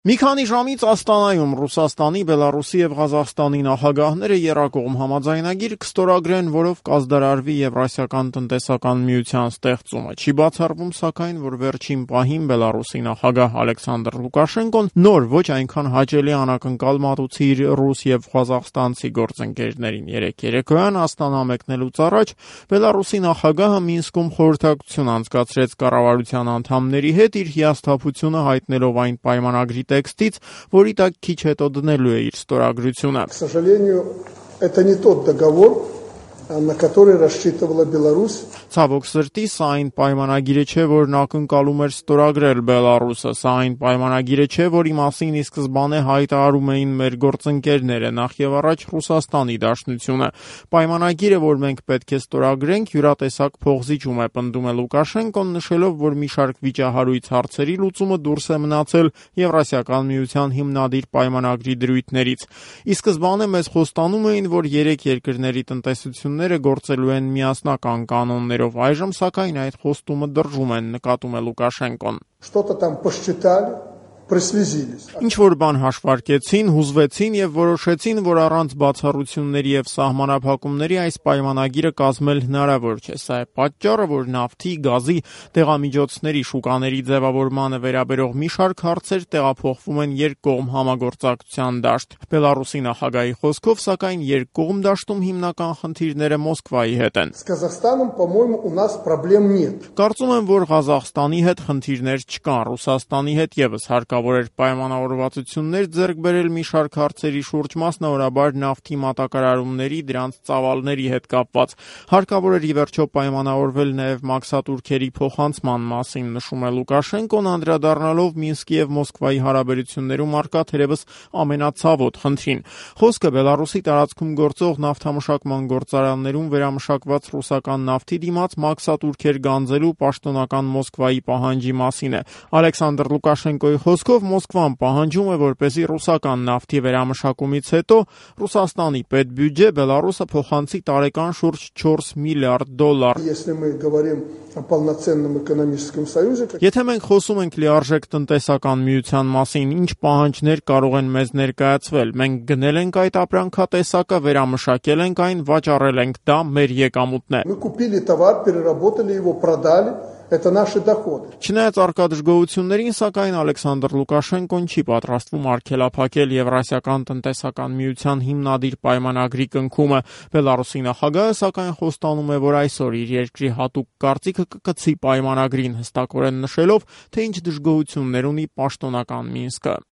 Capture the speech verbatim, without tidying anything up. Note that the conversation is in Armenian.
Մի քանի ժամից Աստանայում Ռուսաստանի, Բելարուսի եւ Ղազախստանի նախագահները եռակողմ համաձայնագիր կստորագրեն, որով կազդարարվի Եվրասիական տնտեսական միության ստեղծումը։ Չի բացառվում, սակայն, որ վերջին պահին Բելարուսի նախագահ Ալեքսանդր Լուկաշենկոն նոր ոչ այնքան հաճելի անակնկալ մատուցի իր ռուս եւ ղազախստանցի գործընկերներին։ Երեկ երեկոյան Աստանա մեկնելուց առաջ Բելարուսի նախագահը Մինսկում խորհրդակցություն անցկացրեց կառավարության անդամների հետ, իր հիասթափությունը հայտնելով այն պայմանագրի տեքստից, որի տակ քիչ հետո դնելու է իր ստորագրությունը։ К сожалению, это не тот договор, на который рассчитывала Беларусь. Ցավոք սրտի, սա այն պայմանագիրը չէ, որն ակնկալում էր ստորագրել Բելարուսը, սա այն պայմանագիրը չէ, որի մասին ի սկզբանե հայտարարում էին մեր գործընկերները, նախ եւ առաջ Ռուսաստանի Դաշնությունը։ Պայմանագիրը, որ մենք պետք է ստորագրենք, յուրատեսակ փողզիջում է, պնդում է Լուկաշենկոն, նշելով, որ մի շարք վիճահարույց հարցերի լուծումը դուրս է մնացել Եվրասիական միության հիմնադիր պայմանագրի դրույթներից։ Ի սկզբանե մեզ խոստանում էին, որ երեք երկրների տնտեսությունները գործելու են միասնական կանոններով, այժմ սակայն այդ խոստումը դրժում են, նկատում է Լուկաշենկոն։ Что-то там посчитали, прослезились. Ինչ որ բան հաշվարկեցին, հուզվեցին եւ որոշեցին, որ առանց բացառությունների եւ սահմանափակումների այս պայմանագիրը կազմել հնարավոր չէ։ Սա է պատճառը, որ նավթի, գազի, դեղամիջոցների շուկաների ձևավորմանը վերաբերող մի շարք հարցեր տեղափոխվում են երկկողմ համագործակցության դաշտ։ Բելարուսի նախագահի խոսքով, սակայն երկկողմ դաշտում հիմնական խնդիրները Մոսկվայի հետ են։ С Казахстаном, по-моему, у нас проблем нет. Կարծում եմ, որ Ղազախստանի հետ խնդիրներ չկան, Ռուսաստանի հետ եւս հարկավոր էր պայմանավորվածություններ ձեռք բերել մի շարք հարցերի շուրջ, մասնավորաբար նավթի մատակարարումների, դրանց ծավալների հետ կապված։ Հարկավոր էր ի վերջո պայմանավորվել նաեւ մաքսատուրքերի փոխանցման մասին, նշում է Լուկաշենկոն, անդրադառնալով Մինսկի եւ Մոսկվայի հարաբերություններում առկա թերևս ամենացավոտ խնդրին։ Խոսքը Բելարուսի տարածքում գործող նավթամշակման գործարաններում վերամշակված ռուսական նավթի դիմաց մաքսատուրքեր գանձելու պաշտոնական Մոսկվայի պահանջի մասին է։ Ալեքսանդր Լուկաշենկոյի խոսքով Մոսկվան պահանջում է, որպեսզի ռուսական նավթի վերամշակումից հետո Ռուսաստանի պետբյուջե Բելարուսը փոխանցի տարեկան շուրջ չորս միլիարդ դոլար։ Если мы говорим о полноценном экономическом союзе, Եթե մենք խոսում ենք լիարժեք տնտեսական միության մասին, ինչ պահանջներ կարող են մեզ ներկայացվել։ Մենք գնել ենք այդ ապրանքատեսակը, վերամշակել ենք այն, վաճառել ենք, դա մեր եկամուտն է։ мы купили товар, переработали его, продали. Это наши доходы. Չնայած առկա դժգոհություններին, սակայն Ալեքսանդր Լուկաշենկոն չի պատրաստվում արգելափակել Եվրասիական տնտեսական միության հիմնադիր պայմանագրի կնքումը։ Բելարուսի նախագահը սակայն խոստանում է, որ այսօր իր երկրի հատուկ կարծիքը կկցի պայմանագրին, հստակորեն նշելով, թե ինչ դժգոհություններ ունի պաշտոնական Մինսկը։